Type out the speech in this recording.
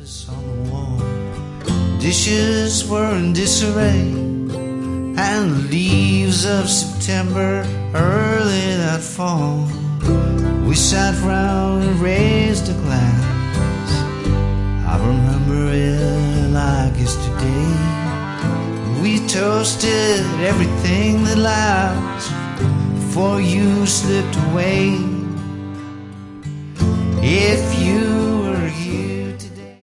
on the wall. Dishes were in disarray, and the leaves of September early that fall. We sat round and raised a glass. I remember it like yesterday. We toasted everything that lasts before you slipped away. If you